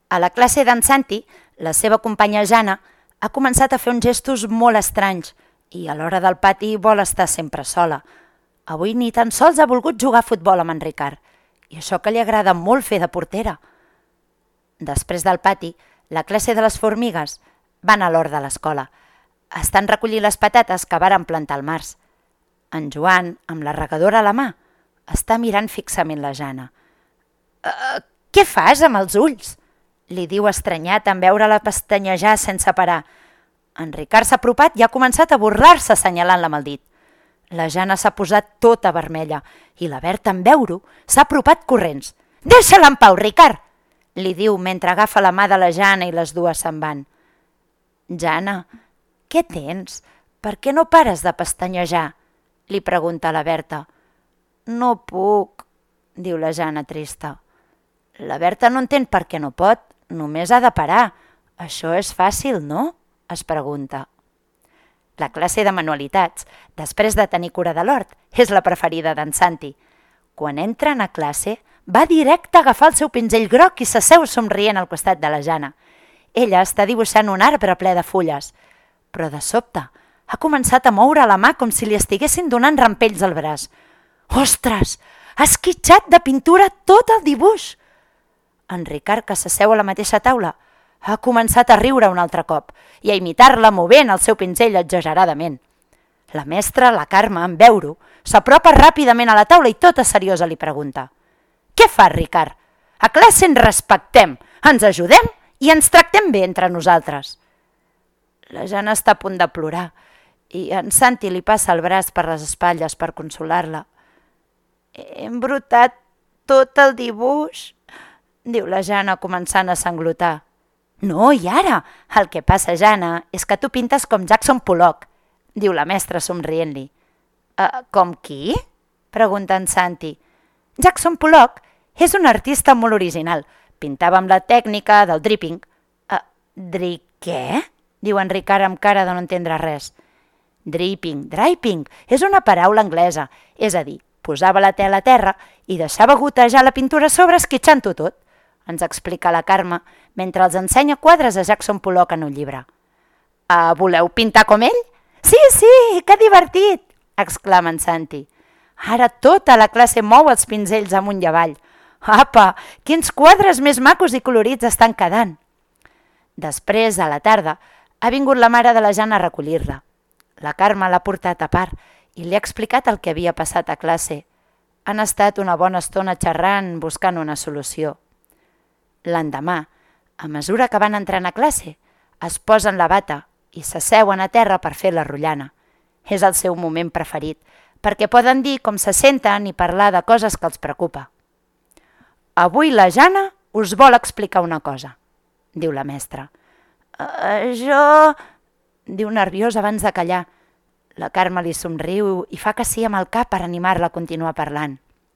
A la classe d'en Santi, la seva companya Jana ha començat a fer uns gestos molt estranys i a l'hora del pati vol estar sempre sola. Avui ni tan sols ha volgut jugar a futbol amb en Ricard, i això que li agrada molt fer de portera. Després del pati, la classe de les formigues van a l'hort de l'escola. Estan recollint les patates que varen plantar al març. En Joan, amb la regadora a la mà, està mirant fixament la Jana. Què fas amb els ulls? Li diu estranyat en veure-la pestanyejar sense parar. En Ricard s'ha apropat i ha començat a burlar-se assenyalant-la amb el dit. La Jana s'ha posat tota vermella i la Berta, en veure-ho, s'ha apropat corrents. «Deixa-la en pau, Ricard!» li diu mentre agafa la mà de la Jana i les dues se'n van. «Jana, què tens? Per què no pares de pestanyejar?» li pregunta la Berta. «No puc», diu la Jana trista. La Berta no entén per què no pot, només ha de parar. Això és fàcil, no? Es pregunta. La classe de manualitats, després de tenir cura de l'hort, és la preferida d'en Santi. Quan entren a classe, va directe a agafar el seu pinzell groc i s'asseu somrient al costat de la Jana. Ella està dibuixant un arbre ple de fulles, però de sobte ha començat a moure la mà com si li estiguessin donant rampells al braç. Ostres! Ha esquitxat de pintura tot el dibuix! En Ricard, que s'asseu a la mateixa taula, ha començat a riure un altre cop i a imitar-la movent el seu pinzell exageradament. La mestra, la Carme, en veure-ho, s'apropa ràpidament a la taula i tota seriosa li pregunta: «Què fas, Ricard? A classe ens respectem, ens ajudem i ens tractem bé entre nosaltres». La Jana està a punt de plorar i en Santi li passa el braç per les espatlles per consolar-la. «He embrutat tot el dibuix», diu la Jana començant a sanglotar. «No, i ara? El que passa, Jana, és que tu pintes com Jackson Pollock», diu la mestra somrient-li. «Com qui?» pregunta en Santi. «Jackson Pollock és un artista molt original. Pintava amb la tècnica del dripping». «Què?» diu en Ricard amb cara de no entendre res. «Draping és una paraula anglesa, és a dir, posava la tela a terra i deixava gotejar la pintura a sobre esquitxant-ho tot», ens explica la Carme mentre els ensenya quadres a Jackson Pollock en un llibre. «Voleu pintar com ell?» «Sí, que divertit!» exclama en Santi. Ara tota la classe mou els pinzells amunt i avall. «Apa, quins quadres més macos i colorits estan quedant!» Després, a la tarda, ha vingut la mare de la Jana a recollir-la. La Carme l'ha portat a part i li ha explicat el que havia passat a classe. Han estat una bona estona xerrant, buscant una solució. L'endemà, a mesura que van entrant a classe, es posen la bata i s'asseuen a terra per fer la rotllana. És el seu moment preferit, perquè poden dir com se senten i parlar de coses que els preocupa. «Avui la Jana us vol explicar una cosa», diu la mestra. «Jo...» diu nerviós abans de callar. La Carme li somriu i fa que sí amb el cap per animar-la a continuar parlant.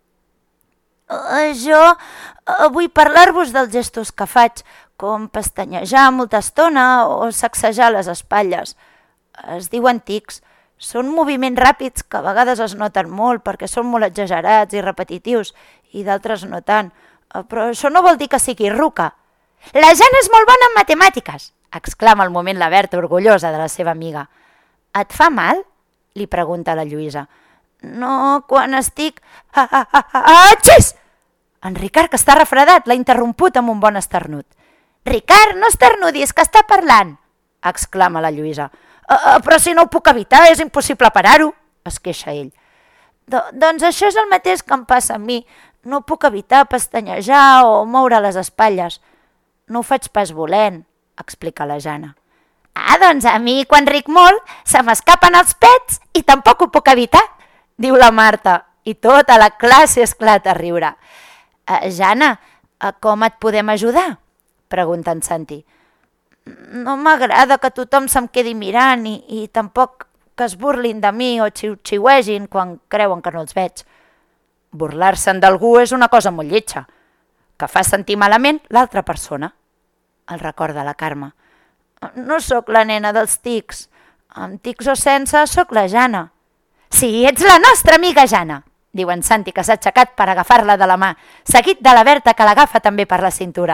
«Jo vull parlar-vos dels gestos que faig, com pestanyejar molta estona o sacsejar les espatlles. Es diuen tics. Són moviments ràpids que a vegades es noten molt perquè són molt exagerats i repetitius i d'altres no tant. Però això no vol dir que sigui ruca». «La Jana és molt bona en matemàtiques», exclama al moment la Berta, orgullosa de la seva amiga. «Et fa mal?», li pregunta la Lluïsa. «No, quan estic... Atxis!» En Ricard, que està refredat, l'ha interromput amb un bon esternut. «Ricard, no esternudis, que està parlant!», exclama la Lluïsa. «Però si no ho puc evitar, és impossible parar-ho», es queixa ell. «Doncs això és el mateix que em passa a mi. No puc evitar pestanyejar o moure les espatlles. No ho faig pas volent», explica la Jana. «Doncs a mi, quan ric molt, se m'escapen els pets i tampoc ho puc evitar», diu la Marta, i tota la classe esclata a riure. «Jana, com et podem ajudar?», pregunta en Santi. «No m'agrada que tothom se'm quedi mirant i tampoc que es burlin de mi o xiu-xiuegin quan creuen que no els veig». «Burlar-se'n d'algú és una cosa molt lletja, que fa sentir malament l'altra persona», el recorda la Carme. «No sóc la nena dels tics. Amb tics o sense, sóc la Jana». «Sí, ets la nostra amiga Jana», diu en Santi, que s'ha aixecat per agafar-la de la mà, seguit de la Berta, que l'agafa també per la cintura.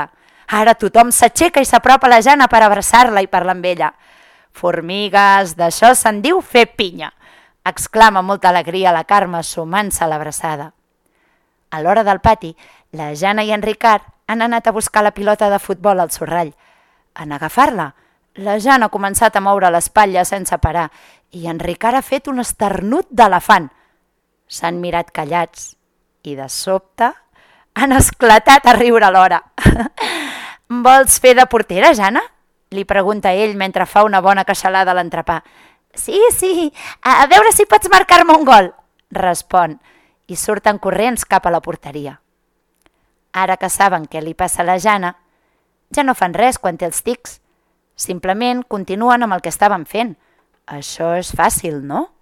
Ara tothom s'aixeca i s'apropa a la Jana per abraçar-la i parlar amb ella. Formigues, d'això se'n diu fer pinya, exclama amb molta alegria la Carme sumant-se a l'abraçada. A l'hora del pati, la Jana i en Ricard han anat a buscar la pilota de futbol al sorrall. En agafar-la, la Jana ha començat a moure l'espatlla sense parar i en Ricard ha fet un esternut d'elefant. S'han mirat callats i de sobte han esclatat a riure alhora. «Vols fer de portera, Jana?», li pregunta ell mentre fa una bona queixalada a l'entrepà. «Sí, a veure si pots marcar-me un gol», respon, i surten corrents cap a la porteria. Ara que saben què li passa a la Jana, ja no fan res quan té els tics. Simplement continuen amb el que estaven fent. Això és fàcil, no?